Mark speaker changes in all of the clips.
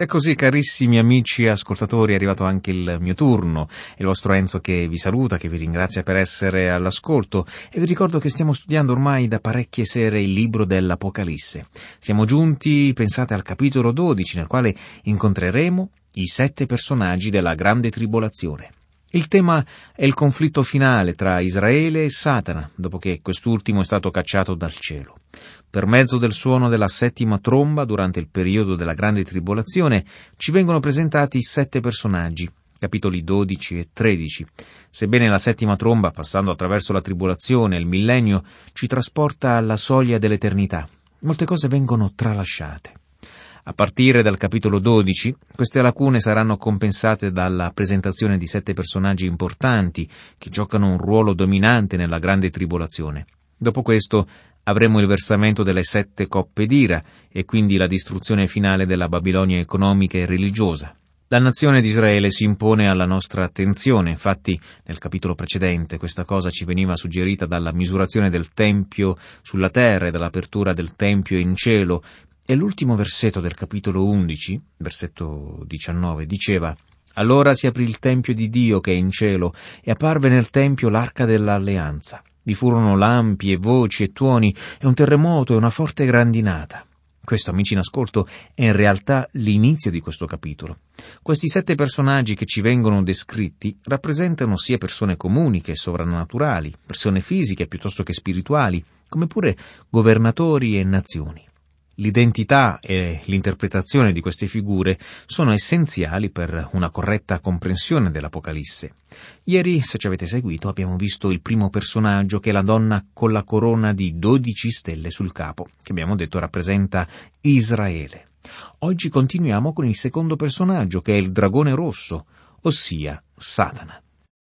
Speaker 1: E così, carissimi amici ascoltatori, è arrivato anche il mio turno. È il vostro Enzo che vi saluta, che vi ringrazia per essere all'ascolto e vi ricordo che stiamo studiando ormai da parecchie sere il libro dell'Apocalisse. Siamo giunti, pensate, al capitolo 12, nel quale incontreremo i 7 personaggi della grande tribolazione. Il tema è il conflitto finale tra Israele e Satana, dopo che quest'ultimo è stato cacciato dal cielo. Per mezzo del suono della 7ª tromba, durante il periodo della grande tribolazione, ci vengono presentati 7 personaggi, capitoli 12 e 13. Sebbene la 7ª tromba, passando attraverso la tribolazione e il millennio, ci trasporta alla soglia dell'eternità, molte cose vengono tralasciate. A partire dal capitolo 12, queste lacune saranno compensate dalla presentazione di 7 personaggi importanti che giocano un ruolo dominante nella grande tribolazione. Dopo questo avremo il versamento delle 7 coppe d'ira e quindi la distruzione finale della Babilonia economica e religiosa. La nazione di Israele si impone alla nostra attenzione, infatti nel capitolo precedente questa cosa ci veniva suggerita dalla misurazione del Tempio sulla terra e dall'apertura del Tempio in cielo. E l'ultimo versetto del capitolo 11, versetto 19, diceva: «Allora si aprì il Tempio di Dio che è in cielo, e apparve nel Tempio l'Arca dell'Alleanza. Vi furono lampi e voci e tuoni, e un terremoto e una forte grandinata». Questo, amici in ascolto, è in realtà l'inizio di questo capitolo. Questi 7 personaggi che ci vengono descritti rappresentano sia persone comuni che sovrannaturali, persone fisiche piuttosto che spirituali, come pure governatori e nazioni. L'identità e l'interpretazione di queste figure sono essenziali per una corretta comprensione dell'Apocalisse. Ieri, se ci avete seguito, abbiamo visto il primo personaggio, che è la donna con la corona di 12 stelle sul capo, che abbiamo detto rappresenta Israele. Oggi continuiamo con il secondo personaggio, che è il dragone rosso, ossia Satana.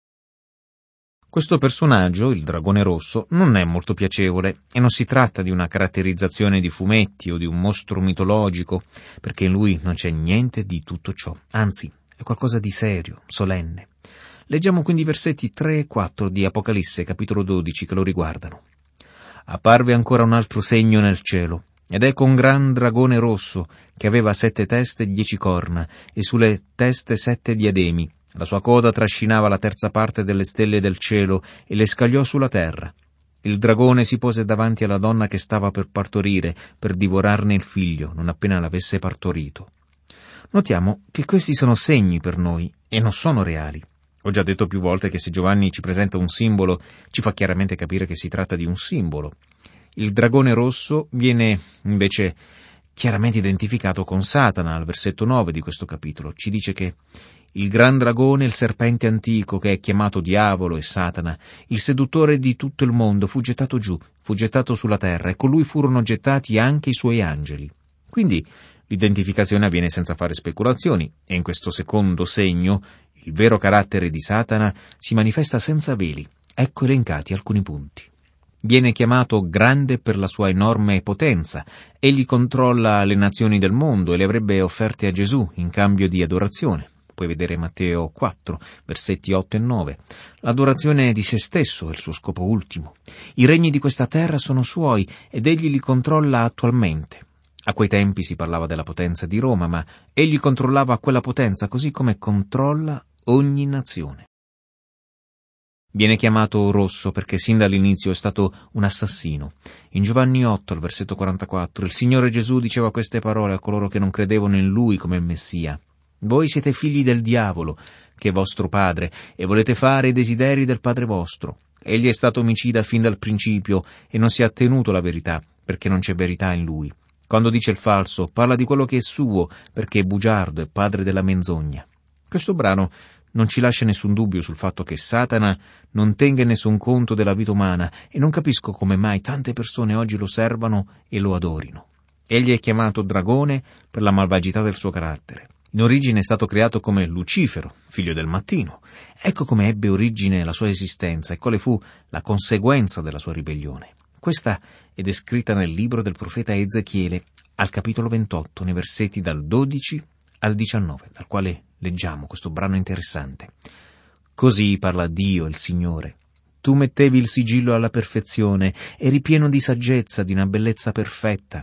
Speaker 1: Questo personaggio, il dragone rosso, non è molto piacevole e non si tratta di una caratterizzazione di fumetti o di un mostro mitologico, perché in lui non c'è niente di tutto ciò, anzi è qualcosa di serio, solenne. Leggiamo quindi i versetti 3 e 4 di Apocalisse capitolo 12 che lo riguardano. «Apparve ancora un altro segno nel cielo, ed ecco un gran dragone rosso che aveva 7 teste e 10 corna, e sulle teste 7 diademi. La sua coda trascinava la terza parte delle stelle del cielo e le scagliò sulla terra. Il dragone si pose davanti alla donna che stava per partorire, per divorarne il figlio, non appena l'avesse partorito». Notiamo che questi sono segni per noi e non sono reali. Ho già detto più volte che se Giovanni ci presenta un simbolo, ci fa chiaramente capire che si tratta di un simbolo. Il dragone rosso viene invece chiaramente identificato con Satana al versetto 9 di questo capitolo. Ci dice che il gran dragone, il serpente antico, che è chiamato Diavolo e Satana, il seduttore di tutto il mondo, fu gettato giù, fu gettato sulla terra, e con lui furono gettati anche i suoi angeli. Quindi l'identificazione avviene senza fare speculazioni, e in questo secondo segno il vero carattere di Satana si manifesta senza veli. Ecco elencati alcuni punti. Viene chiamato grande per la sua enorme potenza. Egli controlla le nazioni del mondo e le avrebbe offerte a Gesù in cambio di adorazione. Puoi vedere Matteo 4, versetti 8 e 9. L'adorazione di se stesso è il suo scopo ultimo. I regni di questa terra sono suoi ed egli li controlla attualmente. A quei tempi si parlava della potenza di Roma, ma egli controllava quella potenza così come controlla ogni nazione. Viene chiamato rosso perché sin dall'inizio è stato un assassino. In Giovanni 8, al versetto 44, il Signore Gesù diceva queste parole a coloro che non credevano in Lui come il Messia. «Voi siete figli del diavolo, che è vostro padre, e volete fare i desideri del padre vostro. Egli è stato omicida fin dal principio e non si è attenuto alla verità, perché non c'è verità in lui. Quando dice il falso, parla di quello che è suo, perché è bugiardo e padre della menzogna». Questo brano non ci lascia nessun dubbio sul fatto che Satana non tenga nessun conto della vita umana, e non capisco come mai tante persone oggi lo servano e lo adorino. Egli è chiamato dragone per la malvagità del suo carattere. In origine è stato creato come Lucifero, figlio del mattino. Ecco come ebbe origine la sua esistenza e quale fu la conseguenza della sua ribellione. Questa è descritta nel libro del profeta Ezechiele, al capitolo 28, nei versetti dal 12 al 19, dal quale leggiamo questo brano interessante. «Così parla Dio, il Signore. Tu mettevi il sigillo alla perfezione, eri pieno di saggezza, di una bellezza perfetta.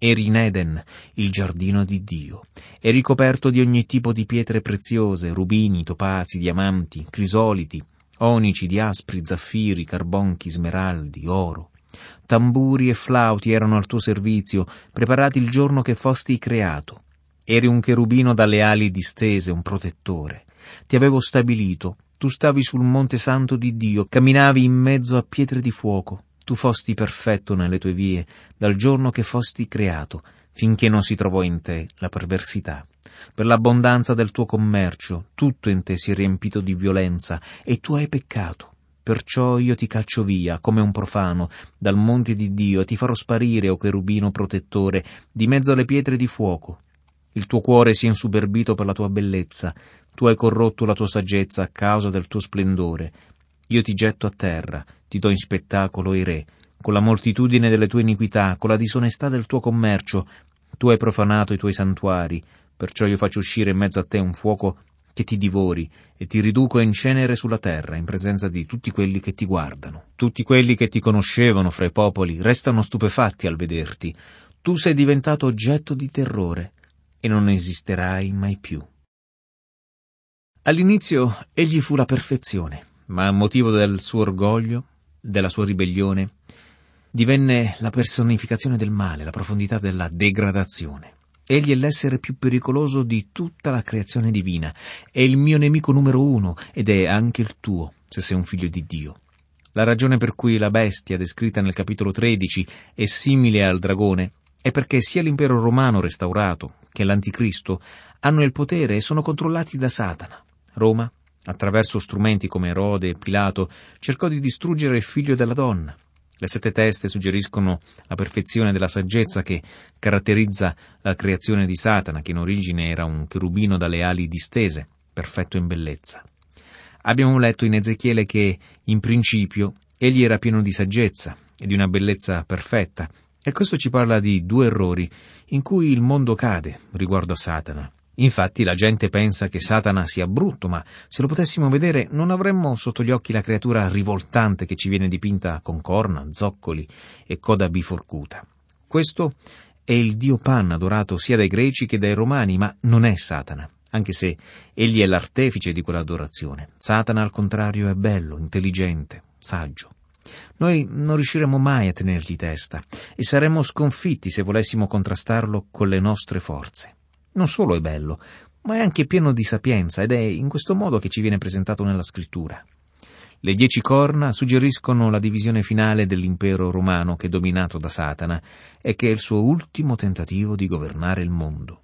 Speaker 1: Eri in Eden, il giardino di Dio. Eri coperto di ogni tipo di pietre preziose, rubini, topazi, diamanti, crisoliti, onici, diaspri, zaffiri, carbonchi, smeraldi, oro. Tamburi e flauti erano al tuo servizio, preparati il giorno che fosti creato. Eri un cherubino dalle ali distese, un protettore. Ti avevo stabilito, tu stavi sul monte santo di Dio, camminavi in mezzo a pietre di fuoco. Tu fosti perfetto nelle tue vie, dal giorno che fosti creato, finché non si trovò in te la perversità. Per l'abbondanza del tuo commercio, tutto in te si è riempito di violenza, e tu hai peccato. Perciò io ti caccio via, come un profano, dal monte di Dio, e ti farò sparire, o cherubino protettore, di mezzo alle pietre di fuoco. Il tuo cuore si è insuperbito per la tua bellezza, tu hai corrotto la tua saggezza a causa del tuo splendore. Io ti getto a terra, ti do in spettacolo i re, con la moltitudine delle tue iniquità, con la disonestà del tuo commercio. Tu hai profanato i tuoi santuari, perciò io faccio uscire in mezzo a te un fuoco che ti divori, e ti riduco in cenere sulla terra, in presenza di tutti quelli che ti guardano. Tutti quelli che ti conoscevano fra i popoli restano stupefatti al vederti. Tu sei diventato oggetto di terrore, e non esisterai mai più. All'inizio egli fu la perfezione, ma a motivo del suo orgoglio, della sua ribellione, divenne la personificazione del male, la profondità della degradazione. Egli è l'essere più pericoloso di tutta la creazione divina, è il mio nemico numero 1 ed è anche il tuo, se sei un figlio di Dio. La ragione per cui la bestia, descritta nel capitolo 13, è simile al dragone è perché sia l'impero romano restaurato che l'anticristo hanno il potere e sono controllati da Satana. Roma, attraverso strumenti come Erode e Pilato, cercò di distruggere il figlio della donna. Le 7 teste suggeriscono la perfezione della saggezza che caratterizza la creazione di Satana, che in origine era un cherubino dalle ali distese, perfetto in bellezza. Abbiamo letto in Ezechiele che, in principio, egli era pieno di saggezza e di una bellezza perfetta, e questo ci parla di 2 errori in cui il mondo cade riguardo a Satana. Infatti la gente pensa che Satana sia brutto, ma se lo potessimo vedere non avremmo sotto gli occhi la creatura rivoltante che ci viene dipinta con corna, zoccoli e coda biforcuta. Questo è il dio Pan, adorato sia dai greci che dai romani, ma non è Satana, anche se egli è l'artefice di quell'adorazione. Satana, al contrario, è bello, intelligente, saggio. Noi non riusciremo mai a tenergli testa e saremmo sconfitti se volessimo contrastarlo con le nostre forze. Non solo è bello, ma è anche pieno di sapienza ed è in questo modo che ci viene presentato nella scrittura. Le 10 corna suggeriscono la divisione finale dell'impero romano che è dominato da Satana e che è il suo ultimo tentativo di governare il mondo.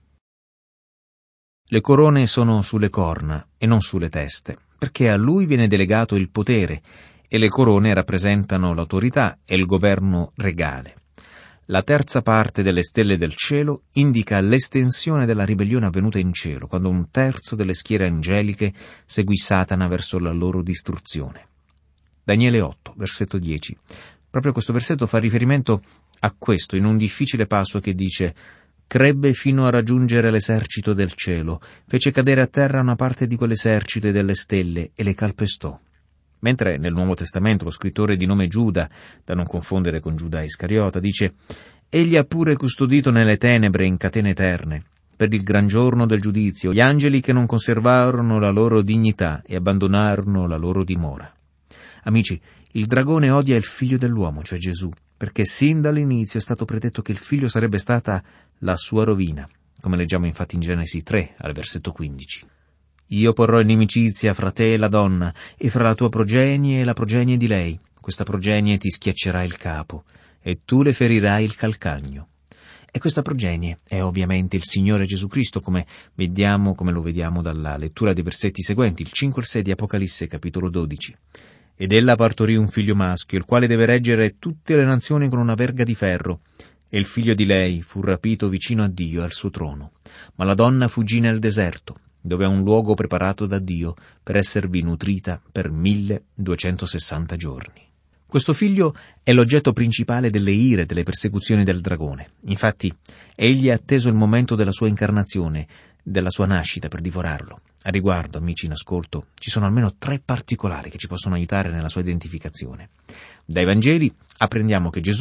Speaker 1: Le corone sono sulle corna e non sulle teste, perché a lui viene delegato il potere e le corone rappresentano l'autorità e il governo regale. La terza parte delle stelle del cielo indica l'estensione della ribellione avvenuta in cielo, quando 1/3 delle schiere angeliche seguì Satana verso la loro distruzione. Daniele 8, versetto 10. Proprio questo versetto fa riferimento a questo in un difficile passo che dice: «Crebbe fino a raggiungere l'esercito del cielo, fece cadere a terra una parte di quell'esercito e delle stelle e le calpestò». Mentre nel Nuovo Testamento lo scrittore di nome Giuda, da non confondere con Giuda Iscariota, dice: «Egli ha pure custodito nelle tenebre in catene eterne, per il gran giorno del giudizio, gli angeli che non conservarono la loro dignità e abbandonarono la loro dimora». Amici, il dragone odia il figlio dell'uomo, cioè Gesù, perché sin dall'inizio è stato predetto che il figlio sarebbe stata la sua rovina, come leggiamo infatti in Genesi 3, al versetto 15. «Io porrò inimicizia fra te e la donna, e fra la tua progenie e la progenie di lei. Questa progenie ti schiaccerà il capo, e tu le ferirai il calcagno». E questa progenie è ovviamente il Signore Gesù Cristo, come lo vediamo dalla lettura dei versetti seguenti, il 5 e il 6 di Apocalisse, capitolo 12. «Ed ella partorì un figlio maschio, il quale deve reggere tutte le nazioni con una verga di ferro. E il figlio di lei fu rapito vicino a Dio e al suo trono. Ma la donna fuggì nel deserto, dove è un luogo preparato da Dio per esservi nutrita per 1260 giorni. Questo figlio è l'oggetto principale delle ire, delle persecuzioni del dragone. Infatti, egli ha atteso il momento della sua incarnazione, della sua nascita per divorarlo. A riguardo, amici in ascolto, ci sono almeno 3 particolari che ci possono aiutare nella sua identificazione. Dai Vangeli apprendiamo che Gesù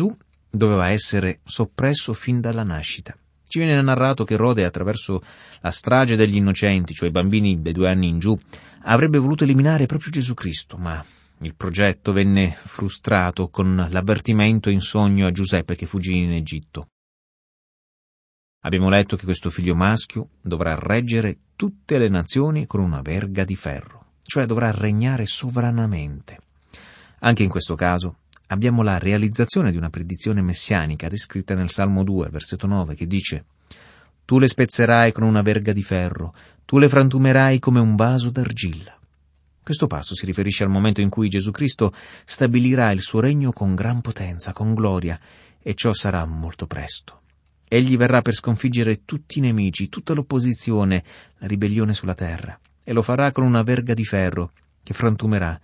Speaker 1: doveva essere soppresso fin dalla nascita. Ci viene narrato che Erode, attraverso la strage degli innocenti, cioè i bambini dai 2 anni in giù, avrebbe voluto eliminare proprio Gesù Cristo, ma il progetto venne frustrato con l'avvertimento in sogno a Giuseppe che fuggì in Egitto. Abbiamo letto che questo figlio maschio dovrà reggere tutte le nazioni con una verga di ferro, cioè dovrà regnare sovranamente. Anche in questo caso abbiamo la realizzazione di una predizione messianica descritta nel Salmo 2, versetto 9, che dice: «Tu le spezzerai con una verga di ferro, tu le frantumerai come un vaso d'argilla». Questo passo si riferisce al momento in cui Gesù Cristo stabilirà il suo regno con gran potenza, con gloria, e ciò sarà molto presto. Egli verrà per sconfiggere tutti i nemici, tutta l'opposizione, la ribellione sulla terra, e lo farà con una verga di ferro che frantumerà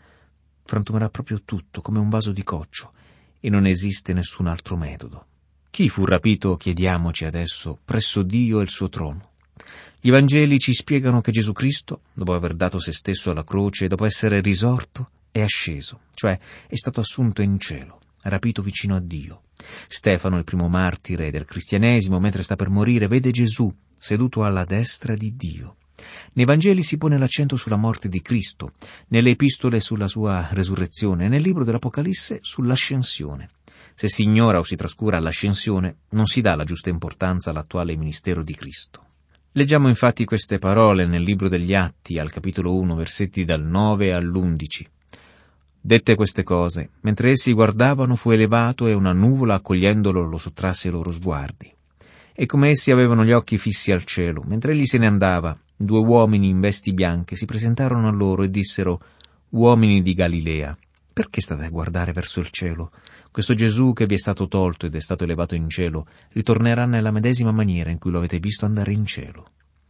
Speaker 1: proprio tutto come un vaso di coccio, e non esiste nessun altro metodo. Chi fu rapito, chiediamoci adesso, presso Dio e il suo trono? Gli Vangeli ci spiegano che Gesù Cristo, dopo aver dato se stesso alla croce, dopo essere risorto, è asceso, cioè è stato assunto in cielo, rapito vicino a Dio. Stefano, il primo martire del cristianesimo, mentre sta per morire, vede Gesù seduto alla destra di Dio. Nei Vangeli si pone l'accento sulla morte di Cristo, nelle epistole sulla sua resurrezione, nel libro dell'Apocalisse sull'ascensione. Se si ignora o si trascura l'ascensione, non si dà la giusta importanza all'attuale ministero di Cristo. Leggiamo infatti queste parole nel libro degli Atti, al capitolo 1, versetti dal 9 all'11. Dette queste cose, mentre essi guardavano fu elevato e una nuvola accogliendolo lo sottrasse ai loro sguardi. E come essi avevano gli occhi fissi al cielo, mentre egli se ne andava, 2 uomini in vesti bianche si presentarono a loro e dissero: «Uomini di Galilea, perché state a guardare verso il cielo? Questo Gesù che vi è stato tolto ed è stato elevato in cielo ritornerà nella medesima maniera in cui lo avete visto andare in cielo».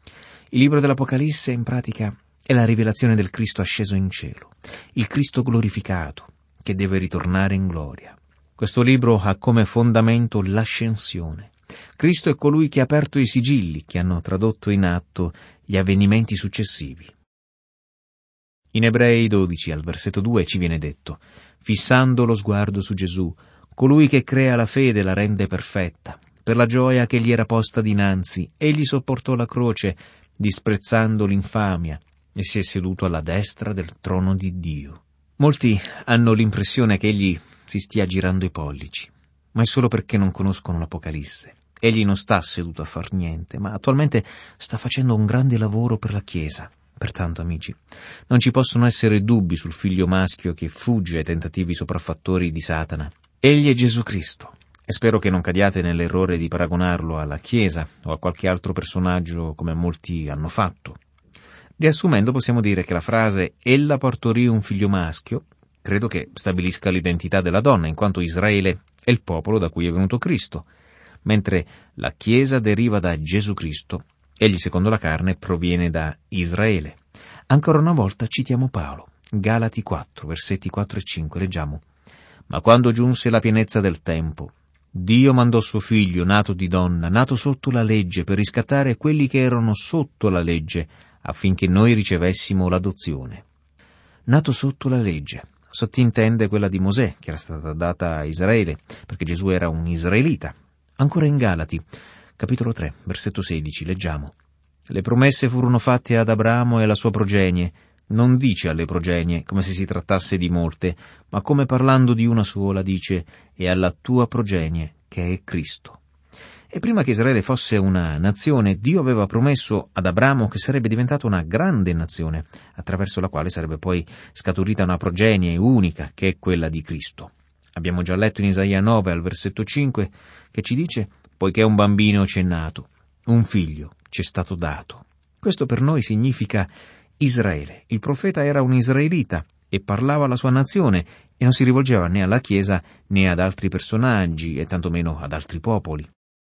Speaker 1: Il libro dell'Apocalisse, in pratica, è la rivelazione del Cristo asceso in cielo, il Cristo glorificato, che deve ritornare in gloria. Questo libro ha come fondamento l'ascensione. Cristo è colui che ha aperto i sigilli che hanno tradotto in atto gli avvenimenti successivi. In Ebrei 12, al versetto 2, ci viene detto: «Fissando lo sguardo su Gesù, colui che crea la fede e la rende perfetta, per la gioia che gli era posta dinanzi, egli sopportò la croce, disprezzando l'infamia, e si è seduto alla destra del trono di Dio». Molti hanno l'impressione che egli si stia girando i pollici, ma è solo perché non conoscono l'Apocalisse. Egli non sta seduto a far niente, ma attualmente sta facendo un grande lavoro per la Chiesa. Pertanto, amici, non ci possono essere dubbi sul figlio maschio che fugge ai tentativi sopraffattori di Satana. Egli è Gesù Cristo, e spero che non cadiate nell'errore di paragonarlo alla Chiesa o a qualche altro personaggio come molti hanno fatto. Riassumendo, possiamo dire che la frase «Ella partorì un figlio maschio» credo che stabilisca l'identità della donna, in quanto Israele è il popolo da cui è venuto Cristo, mentre la Chiesa deriva da Gesù Cristo. Egli, secondo la carne, proviene da Israele. Ancora una volta citiamo Paolo. Galati 4, versetti 4 e 5, leggiamo: «Ma quando giunse la pienezza del tempo, Dio mandò suo figlio, nato di donna, nato sotto la legge, per riscattare quelli che erano sotto la legge, affinché noi ricevessimo l'adozione». Nato sotto la legge sottintende quella di Mosè, che era stata data a Israele, perché Gesù era un israelita. Ancora in Galati, capitolo 3, versetto 16, leggiamo: «Le promesse furono fatte ad Abramo e alla sua progenie. Non dice alle progenie, come se si trattasse di molte, ma come parlando di una sola, dice: e alla tua progenie, che è Cristo». E prima che Israele fosse una nazione, Dio aveva promesso ad Abramo che sarebbe diventata una grande nazione, attraverso la quale sarebbe poi scaturita una progenie unica, che è quella di Cristo. Abbiamo già letto in Isaia 9, al versetto 5, che ci dice: «Poiché un bambino ci è nato, un figlio ci è stato dato». Questo per noi significa Israele. Il profeta era un israelita e parlava alla sua nazione e non si rivolgeva né alla Chiesa né ad altri personaggi e tantomeno ad altri popoli.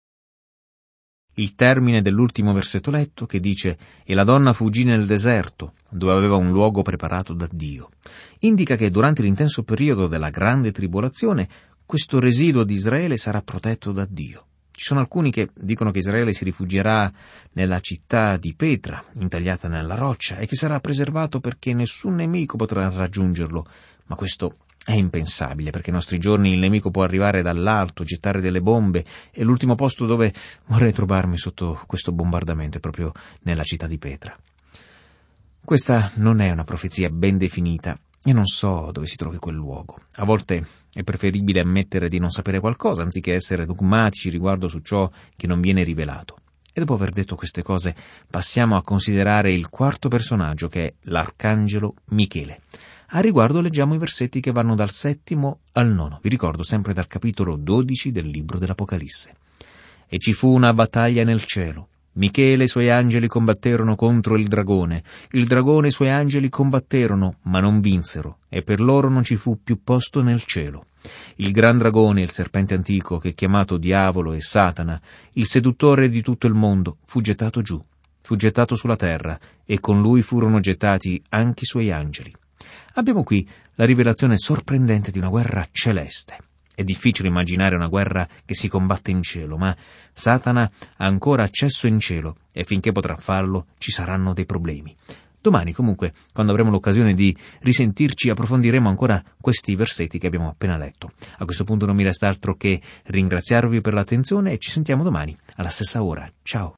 Speaker 1: Il termine dell'ultimo versetto letto, che dice «E la donna fuggì nel deserto, dove aveva un luogo preparato da Dio», indica che durante l'intenso periodo della grande tribolazione questo residuo di Israele sarà protetto da Dio. Ci sono alcuni che dicono che Israele si rifugierà nella città di Petra, intagliata nella roccia, e che sarà preservato perché nessun nemico potrà raggiungerlo, ma questo È impensabile, perché ai nostri giorni il nemico può arrivare dall'alto, gettare delle bombe, e l'ultimo posto dove vorrei trovarmi sotto questo bombardamento è proprio nella città di Petra. Questa non è una profezia ben definita, e non so dove si trovi quel luogo. A volte è preferibile ammettere di non sapere qualcosa, anziché essere dogmatici riguardo su ciò che non viene rivelato. E dopo aver detto queste cose, passiamo a considerare il quarto personaggio, che è l'arcangelo Michele. A riguardo leggiamo i versetti che vanno dal 7° al 9. Vi ricordo sempre dal capitolo 12 del libro dell'Apocalisse. E ci fu una battaglia nel cielo. Michele e i suoi angeli combatterono contro il dragone e i suoi angeli combatterono, ma non vinsero, e per loro non ci fu più posto nel cielo. Il gran dragone, il serpente antico, che è chiamato Diavolo e Satana, il seduttore di tutto il mondo, fu gettato giù, fu gettato sulla terra, e con lui furono gettati anche i suoi angeli. Abbiamo qui la rivelazione sorprendente di una guerra celeste. È difficile immaginare una guerra che si combatte in cielo, ma Satana ha ancora accesso in cielo e finché potrà farlo ci saranno dei problemi. Domani, comunque, quando avremo l'occasione di risentirci, approfondiremo ancora questi versetti che abbiamo appena letto. A questo punto non mi resta altro che ringraziarvi per l'attenzione e ci sentiamo domani alla stessa ora. Ciao!